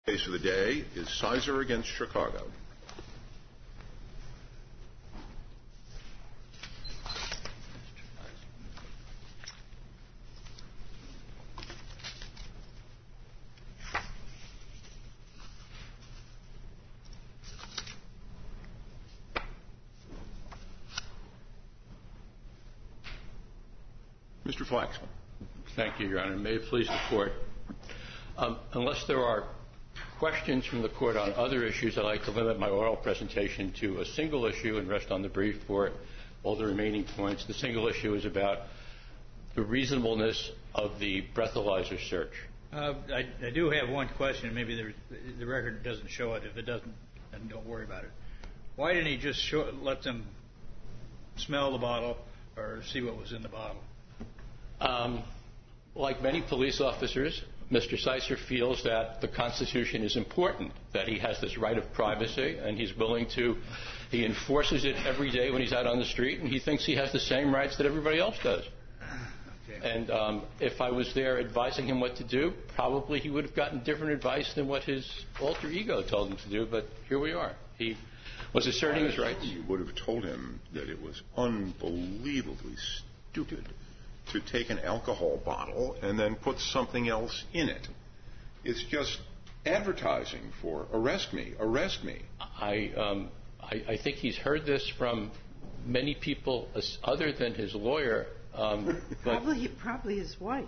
Case of the day is Sizer against Chicago. Mr. Flaxman. Thank you, Your Honor. May it please the Court. Unless there are questions from the Court on other issues, I'd like to limit my oral presentation to a single issue and rest on the brief for all the remaining points. The single issue is about the reasonableness of the breathalyzer search. I do have one question. Maybe the record doesn't show it. If it doesn't, then don't worry about it. Why didn't he just let them smell the bottle or see what was in the bottle? Like many police officers, Mr. Sizer feels that the Constitution is important, that he has this right of privacy, and he enforces it every day when he's out on the street, and he thinks he has the same rights that everybody else does. Okay. And if I was there advising him what to do, probably he would have gotten different advice than what his alter ego told him to do, but here we are. He was asserting his rights. You would have told him that it was unbelievably stupid to take an alcohol bottle and then put something else in it. It's just advertising for arrest me, arrest me. I think he's heard this from many people other than his lawyer. Probably his wife.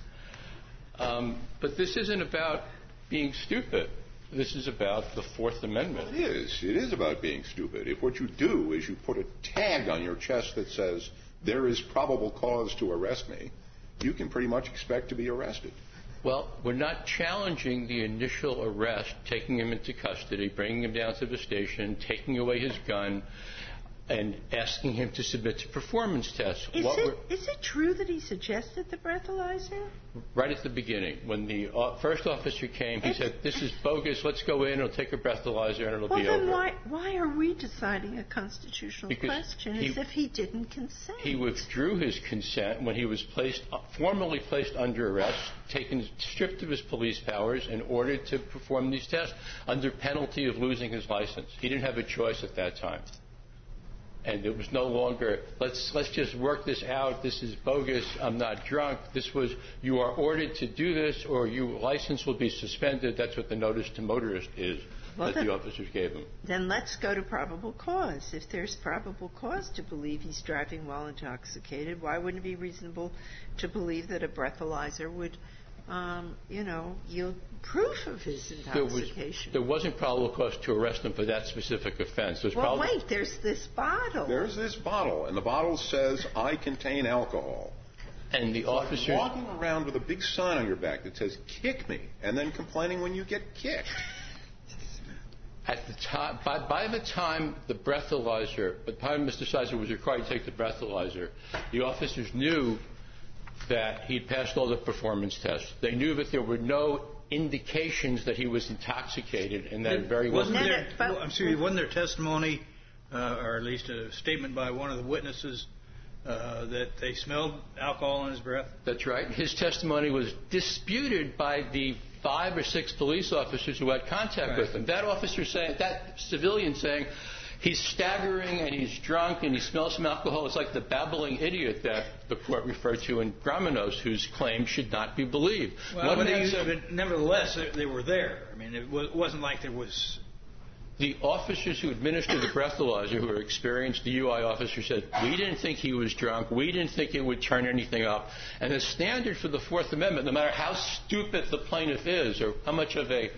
But this isn't about being stupid. This is about the Fourth Amendment. Well, it is. It is about being stupid. If what you do is you put a tag on your chest that says, there is probable cause to arrest me, you can pretty much expect to be arrested. Well, we're not challenging the initial arrest, taking him into custody, bringing him down to the station, taking away his gun, and asking him to submit to performance tests. Is it true that he suggested the breathalyzer? Right at the beginning. When the first officer came, he said, this is bogus, let's go in, it'll take a breathalyzer, and it'll be over. Well, then why are we deciding a constitutional question as if he didn't consent? He withdrew his consent when he was formally placed under arrest, stripped of his police powers, and ordered to perform these tests under penalty of losing his license. He didn't have a choice at that time. And it was no longer, let's just work this out, this is bogus, I'm not drunk. This was, you are ordered to do this or your license will be suspended. That's what the notice to motorist is that the officers gave him. Then let's go to probable cause. If there's probable cause to believe he's driving while intoxicated, why wouldn't it be reasonable to believe that a breathalyzer would yield proof of his intoxication? There wasn't probable cause to arrest him for that specific offense. Wait, there's this bottle. There's this bottle, and the bottle says, I contain alcohol. And the officer walking around with a big sign on your back that says, kick me, and then complaining when you get kicked. At the time, by the time Mr. Sizer was required to take the breathalyzer, the officers knew that he'd passed all the performance tests. They knew that there were no indications that he was intoxicated, and that wasn't there testimony, or at least a statement by one of the witnesses, that they smelled alcohol in his breath? That's right. His testimony was disputed by the 5 or 6 police officers who had contact with him. That civilian saying, he's staggering and he's drunk and he smells some alcohol. It's like the babbling idiot that the court referred to in Gramenos, whose claim should not be believed. Well, but nevertheless, they were there. I mean, it wasn't like there was... The officers who administered the breathalyzer, who were experienced DUI officers, said, we didn't think he was drunk. We didn't think it would turn anything up. And the standard for the Fourth Amendment, no matter how stupid the plaintiff is or how much of a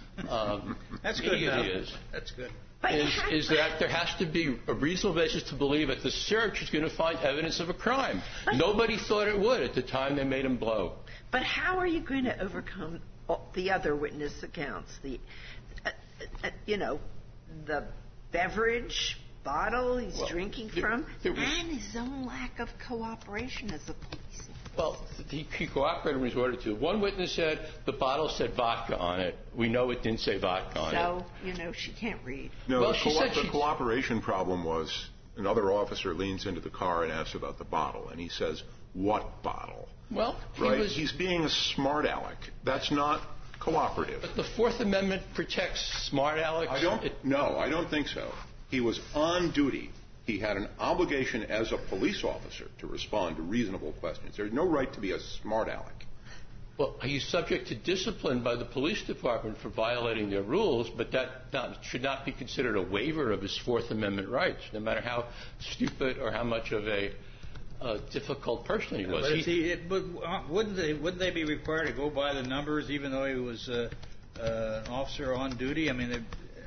idiot he is... That's good. Is that there has to be a reasonable basis to believe that the search is going to find evidence of a crime. Nobody thought it would at the time they made him blow. But how are you going to overcome the other witness accounts? The beverage bottle he's drinking from, and his own lack of cooperation as a police. Well, he cooperated when he was ordered to. One witness said the bottle said vodka on it. We know it didn't say vodka on it. So, she can't read. No, well, the cooperation problem was another officer leans into the car and asks about the bottle, and he says, what bottle? Well, he's being a smart aleck. That's not cooperative. But the Fourth Amendment protects smart Alex. I don't think so. He was on duty. He had an obligation as a police officer to respond to reasonable questions. There's no right to be a smart aleck. Well, he's subject to discipline by the police department for violating their rules, but that should not be considered a waiver of his Fourth Amendment rights, no matter how stupid or how much of a difficult person he was. But wouldn't they be required to go by the numbers, even though he was an officer on duty? I mean,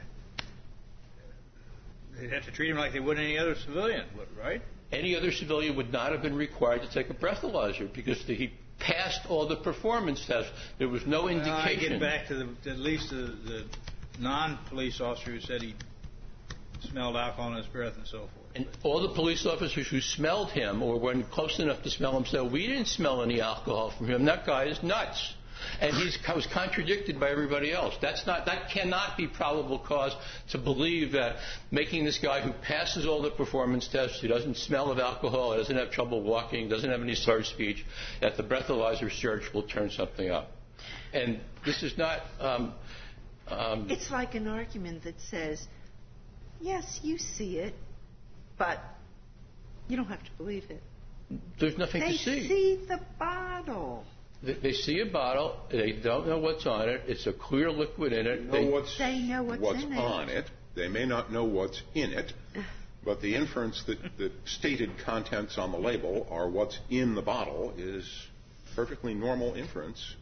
they'd have to treat him like they would any other civilian, right? Any other civilian would not have been required to take a breathalyzer because he passed all the performance tests. There was no indication. I get back to at least the non-police officer who said he smelled alcohol in his breath and so forth. And all the police officers who smelled him or were close enough to smell him said, we didn't smell any alcohol from him. That guy is nuts. And he was contradicted by everybody else. That cannot be probable cause to believe that making this guy who passes all the performance tests, who doesn't smell of alcohol, doesn't have trouble walking, doesn't have any slurred speech, that the breathalyzer search will turn something up. And this is not... it's like an argument that says, yes, you see it, but you don't have to believe it. There's nothing to see. They see the bottle. They see a bottle. They don't know what's on it. It's a clear liquid in it. They know what's in on it. They may not know what's in it, but the inference that the stated contents on the label are what's in the bottle is perfectly normal inference.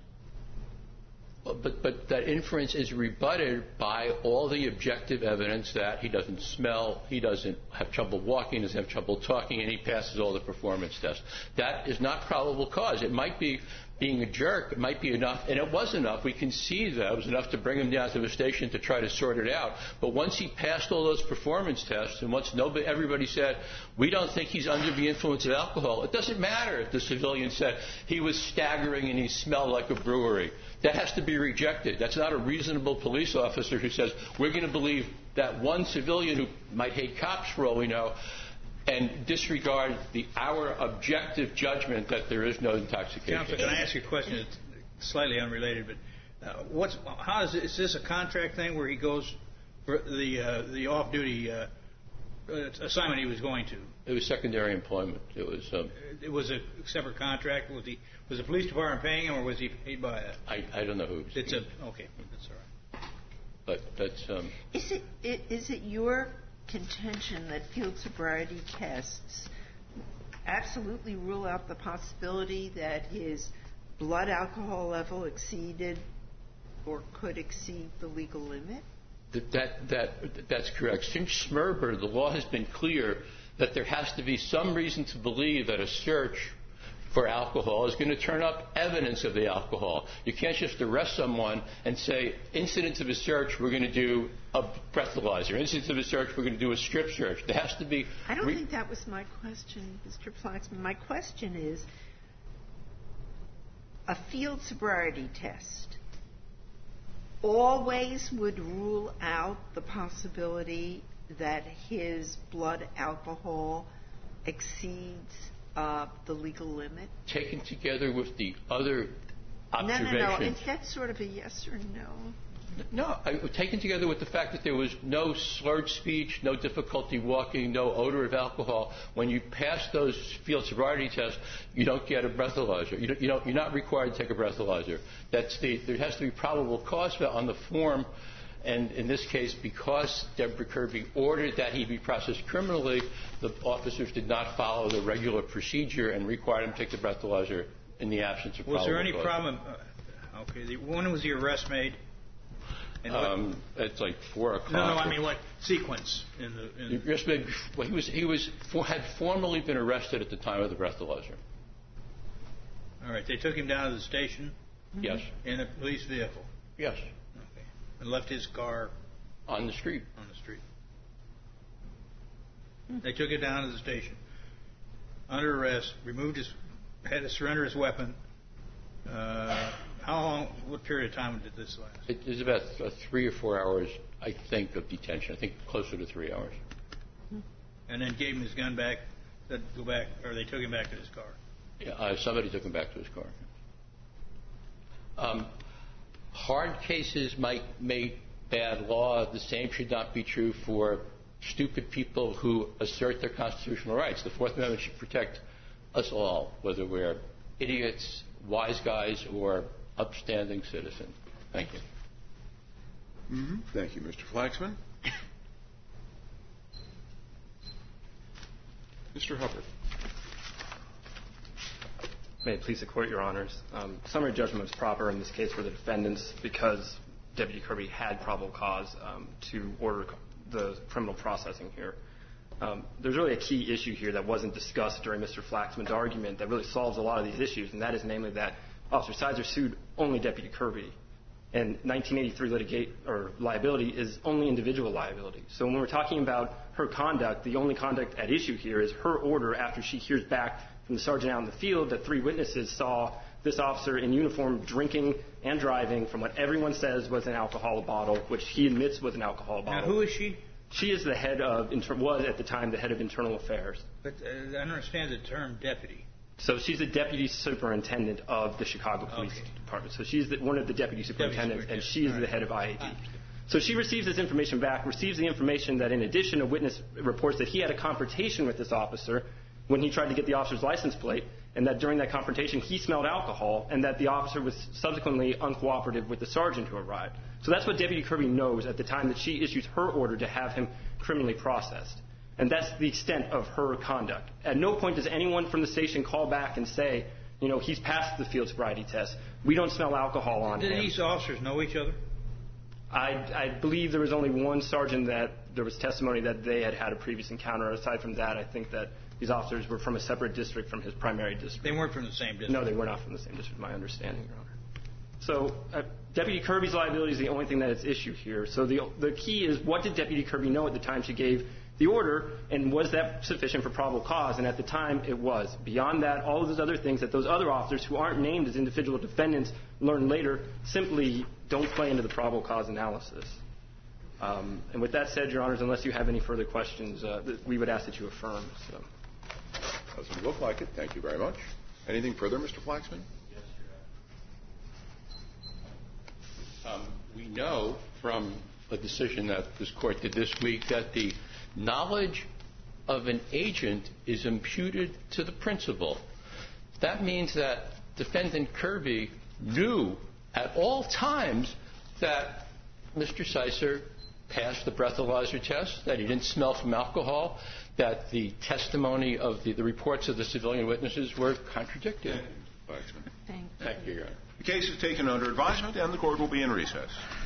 But that inference is rebutted by all the objective evidence that he doesn't smell, he doesn't have trouble walking, doesn't have trouble talking, and he passes all the performance tests. That is not probable cause. It might be being a jerk. It might be enough, and it was enough. We can see that it was enough to bring him down to the station to try to sort it out. But once he passed all those performance tests, and once everybody said, we don't think he's under the influence of alcohol, it doesn't matter if the civilian said he was staggering and he smelled like a brewery. That has to be rejected. That's not a reasonable police officer who says, we're going to believe that one civilian who might hate cops for all we know and disregard our objective judgment that there is no intoxication. Counselor, can I ask you a question that's slightly unrelated? But is this a contract thing where he goes for the off-duty assignment he was going to? It was secondary employment. It was a separate contract. Was the police department paying him, or was he paid by a? I don't know who. Okay, that's all right. But that's. Is it your contention that field sobriety tests absolutely rule out the possibility that his blood alcohol level exceeded or could exceed the legal limit? That's correct. Since Schmerber, the law has been clear that there has to be some reason to believe that a search for alcohol is going to turn up evidence of the alcohol. You can't just arrest someone and say, incidents of a search, we're going to do a breathalyzer. Incidents of a search, we're going to do a strip search. There has to be... I don't think that was my question, Mr. Flaxman. My question is, a field sobriety test always would rule out the possibility that his blood alcohol exceeds the legal limit? Taken together with the other observations. No. That's sort of a yes or no. No, taken together with the fact that there was no slurred speech, no difficulty walking, no odor of alcohol. When you pass those field sobriety tests, you don't get a breathalyzer. You're not required to take a breathalyzer. There has to be probable cause on the form. And in this case, because Deborah Kirby ordered that he be processed criminally, the officers did not follow the regular procedure and required him to take the breathalyzer in the absence of probable cause. Was there any problem? Okay, when was the arrest made? It's like 4 o'clock. No, I mean what sequence? The arrest made. Well, had formally been arrested at the time of the breathalyzer. All right, they took him down to the station. Yes. In a police vehicle. Yes. And left his car on the street. They took it down to the station. Under arrest, had to surrender his weapon. How long? What period of time did this last? It was about 3 or 4 hours, I think, of detention. I think closer to 3 hours. And then gave him his gun back. Said go back, or they took him back to his car. Yeah, somebody took him back to his car. hard cases might make bad law. The same should not be true for stupid people who assert their constitutional rights. The Fourth Amendment should protect us all, whether we're idiots, wise guys, or upstanding citizens. Thank you. Mm-hmm. Thank you, Mr. Flaxman. Mr. Hubbard. May it please the Court, Your Honors. Summary judgment was proper in this case for the defendants because Deputy Kirby had probable cause to order the criminal processing here. There's really a key issue here that wasn't discussed during Mr. Flaxman's argument that really solves a lot of these issues, and that is namely that Officer Sizer sued only Deputy Kirby. And 1983 liability is only individual liability. So when we're talking about her conduct, the only conduct at issue here is her order after she hears back from the sergeant out in the field that 3 witnesses saw this officer in uniform drinking and driving from what everyone says was an alcohol bottle, which he admits was an alcohol bottle. Now, who is she? She is the head of, was at the time the head of internal affairs. But I don't understand the term deputy. So she's the deputy superintendent of the Chicago Police Department. So she's one of the deputy superintendents, and she is the head of IAD. So she receives this information back, receives the information that in addition, a witness reports that he had a confrontation with this officer when he tried to get the officer's license plate, and that during that confrontation he smelled alcohol, and that the officer was subsequently uncooperative with the sergeant who arrived. So that's what Deputy Kirby knows at the time that she issues her order to have him criminally processed. And that's the extent of her conduct. At no point does anyone from the station call back and say, you know, he's passed the field sobriety test. We don't smell alcohol on him. Did these officers know each other? I believe there was only one sergeant that there was testimony that they had had a previous encounter. Aside from that, I think that these officers were from a separate district from his primary district. They weren't from the same district? No, they were not from the same district, my understanding, Your Honor. So Deputy Kirby's liability is the only thing that is issued here. So the key is, what did Deputy Kirby know at the time she gave the order, and was that sufficient for probable cause? And at the time, it was. Beyond that, all of those other things that those other officers who aren't named as individual defendants learn later simply don't play into the probable cause analysis. And with that said, Your Honors, unless you have any further questions, we would ask that you affirm. So. Doesn't look like it. Thank you very much. Anything further, Mr. Flaxman? Yes, Your Honor. We know from a decision that this Court did this week that the knowledge of an agent is imputed to the principal. That means that Defendant Kirby knew at all times that Mr. Sizer passed the breathalyzer test, that he didn't smell from alcohol, that the testimony of the reports of the civilian witnesses were contradicted. Thank you, Mr. Flaxman. Thank you. Thank you, Your Honor. The case is taken under advisement, and the Court will be in recess.